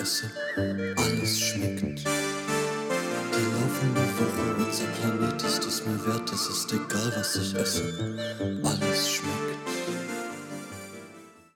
Interesse. Alles schmeckt. Die laufende Woche, unser Planet ist es mir wert, es ist egal, was ich esse. Alles schmeckt.